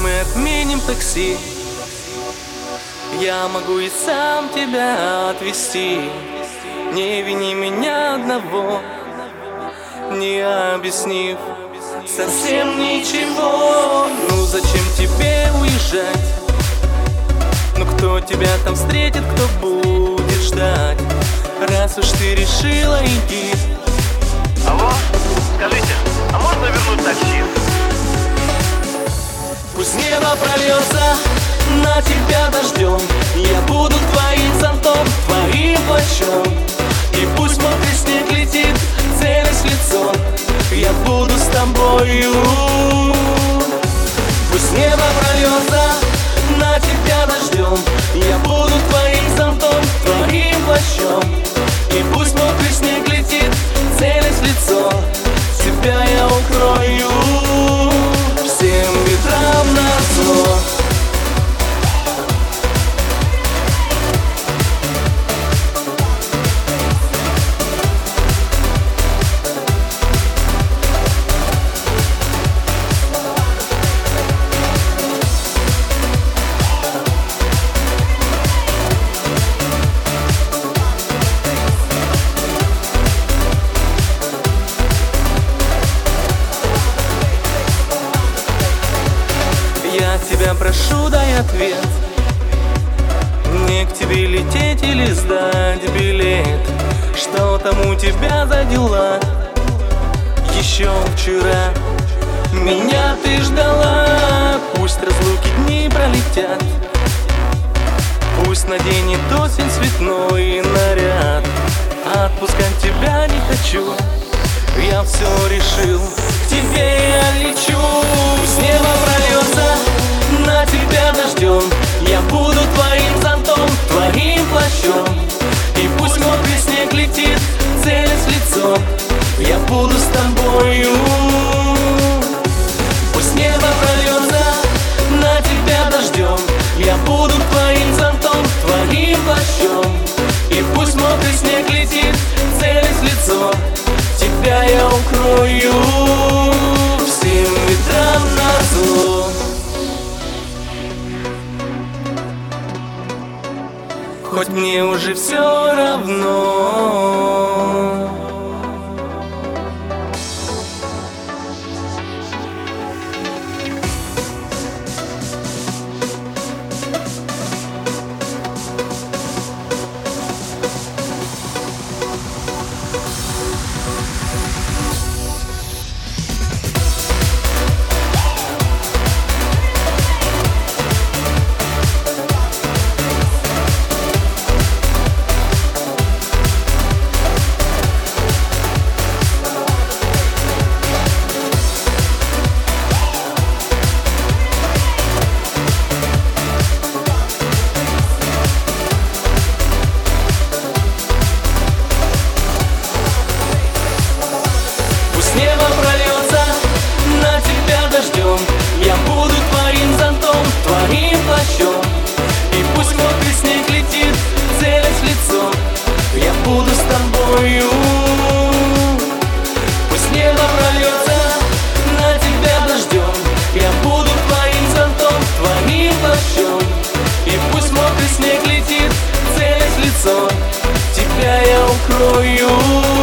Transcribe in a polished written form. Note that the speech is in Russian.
мы отменим такси. Я могу и сам тебя отвезти. Не вини меня одного, не объяснив совсем ничего. Ну зачем тебе уезжать? Ну кто тебя там встретит, кто будет ждать? Раз уж ты решила, иди. Алло, скажите, а можно вернуть такси? Пусть небо прольется на тебя дождем, я буду твоим зонтом, твоим плащом. И пусть мокрый снег летит, целясь в лицо, я буду с тобою. Пусть небо прольется на тебя дождем, я буду твоим зонтом, твоим плащом. И пусть мокрый снег летит, целясь в лицо, тебя я укрою всем ветрам назло. Я тебя прошу, дай ответ. Мне к тебе лететь или сдать билет? Что там у тебя за дела? Еще вчера меня ты ждала. Пусть разлуки дни пролетят, пусть наденет осень цветной наряд. Отпускать тебя не хочу, я все решил, к тебе я лечу. С неба прольется на тебя дождем, я буду твоим зонтом, твоим плащом. И пусть мокрый снег летит, целясь в лицо, я буду с тобою. Пусть небо прольется на тебя дождем, я буду твоим зонтом, твоим плащом. И пусть мокрый снег летит, целясь в лицо, тебя я укрою всем ветрам назло. Хоть мне уже все равно. Небо прольется на тебя дождем, я буду твоим зонтом, твоим плащом. И пусть мокрый снег летит, целясь в лицо, я буду с тобою. Пусть небо прольется на тебя дождем, я буду твоим зонтом, твоим плащом. И пусть мокрый снег летит, целясь в лицо, тебя я укрою.